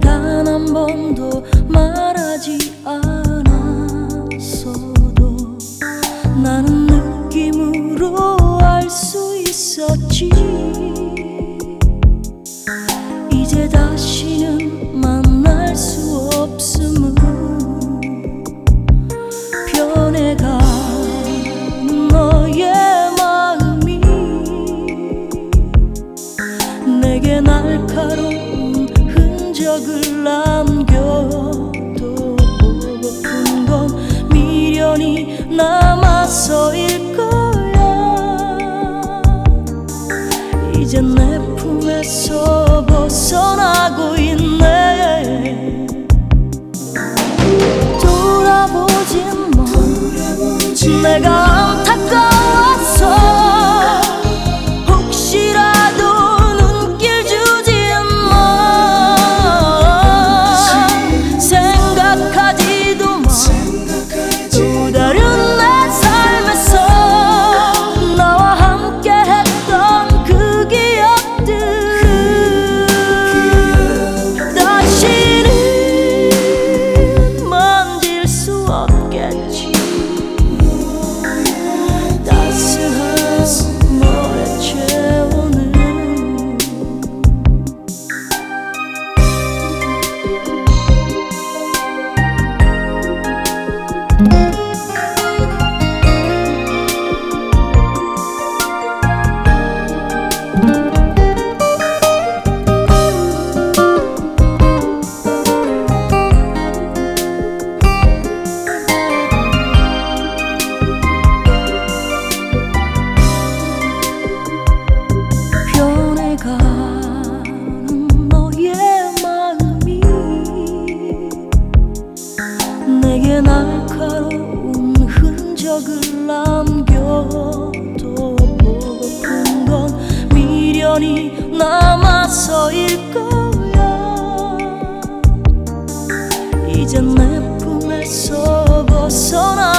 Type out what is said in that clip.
단 한 번도 말하지 않았어도 나는 느낌으로 알 수 있었지. 이제 다시는 만날 수 없음을 변해가는 너의 마음이 내게 날카로운 흔적을 남겨도 보고픈 건 미련이 남아서일 거야. 이제 내 품에서 벗어나고 있네. 돌아보진 마. 내가 안타까워서 혹시라도 눈길 주진 마. 생각하지도 마. 또 다른 내 삶에서 나와 함께 했던 그 기억들 다시는 만질 수 없겠지. 따스한 너의 체온을 변해가는 너의 마음이 내게 날카로운 흔적을 남겨도 보고픈 건 미련이 남아서일 거야. 이제 내 품에서 벗어나